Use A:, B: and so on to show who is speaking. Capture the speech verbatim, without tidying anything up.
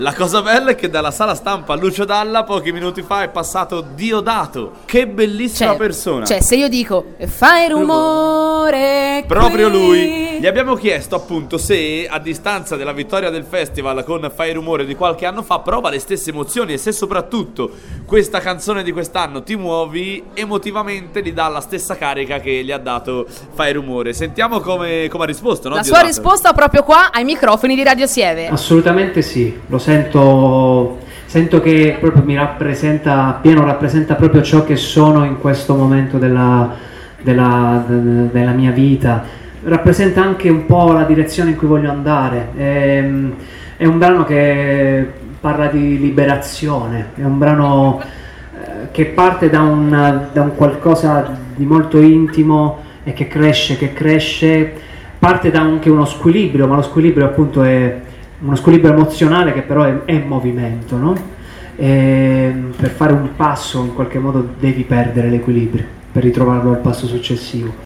A: La cosa bella è che dalla sala stampa a Lucio Dalla pochi minuti fa è passato Diodato. Che bellissima
B: cioè,
A: persona.
B: Cioè, se io dico fai rumore,
A: proprio
B: qui.
A: lui. Gli abbiamo chiesto appunto se a distanza della vittoria del festival con Fai Rumore di qualche anno fa prova le stesse emozioni e se soprattutto questa canzone di quest'anno Ti muovi emotivamente gli dà la stessa carica che gli ha dato Fai Rumore. Sentiamo come, come ha risposto, no?
B: La
A: Diodato.
B: sua risposta proprio qua ai microfoni di Radio Sieve.
C: Assolutamente sì, lo sento, sento che proprio mi rappresenta, pieno rappresenta proprio ciò che sono in questo momento della, della, della mia vita. Rappresenta anche un po' la direzione in cui voglio andare. È, è un brano che parla di liberazione, è un brano eh, che parte da un, da un qualcosa di molto intimo e che cresce, che cresce, parte da anche uno squilibrio, ma lo squilibrio appunto è uno squilibrio emozionale che però è, è movimento, no? E per fare un passo in qualche modo devi perdere l'equilibrio per ritrovarlo al passo successivo.